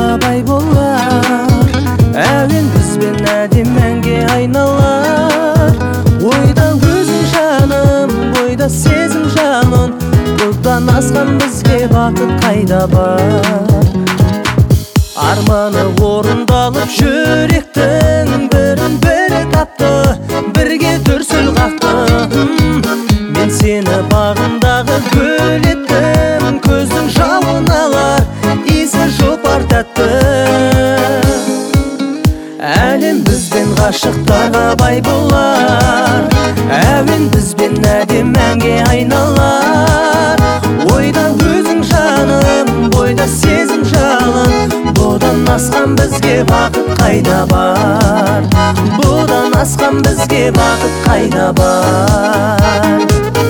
бай болар, әуен бізбен әдем мәңге айналар. Ойда өзің жаным, бойда сезім жалын, бұдан асқан бізге бақыт қайда бар? Арманы орындалып жүректің бірін бірі тапты, бірге дүрсіл қақты. Мен сені бағымдағы гүл еттім, көздің жауын алар, иісі жұпар тәтті. Әлем бізбен ғашықтарға бай болар, әуен бізбен әдем мәңге айналар. Ойда өзің жаным, бойда сезім жалын, бұдан асқан бізге бақыт қайда бар? Бұдан асқан бізге бақыт қайда бар?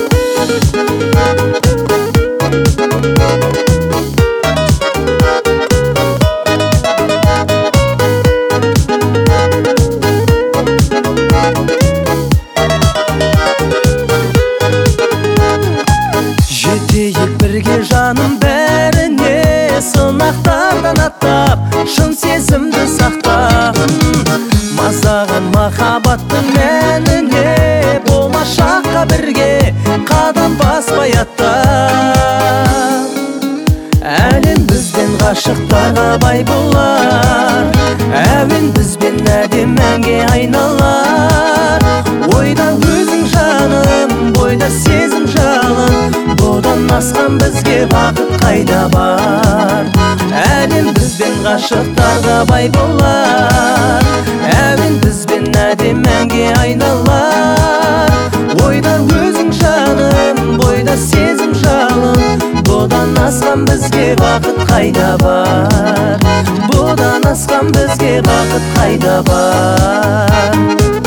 Жетейік бірге жаным бәріне, сынақтардан аттап, шын сезімді сақтап. Мазаған махаббаттың мәніне, болашаққа бірге қадам баспай аттап. Әлем бізбен ғашықтарға бай болар, әуен бізбен әдем мәңге айналар. Ойда өзің жаным, бойда сезім жалын, бұдан асқан бізге бақыт қайда бар? Әлем бізбен ғашықтарға бай болар, әуен бізбен әдем мәңге айналар. Ойда өзің жаным, бойда сезім жалын, бұдан асқан бізге бақыт қайда бар? Бұдан асқан бізге бақыт қайда бар?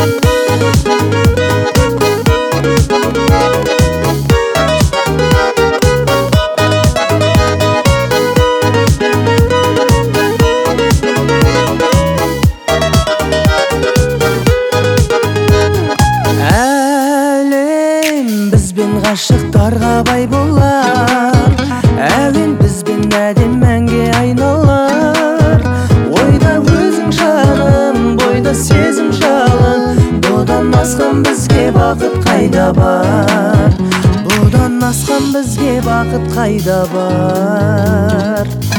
Бізбен ғашықтарға бай болар, әуен бізбен әдем мәңге айналар. Ойда өзің жаным, бойда сезім жалын, бұдан асқан бізге бақыт қайда бар? Бұдан асқан бізге бақыт қайда бар?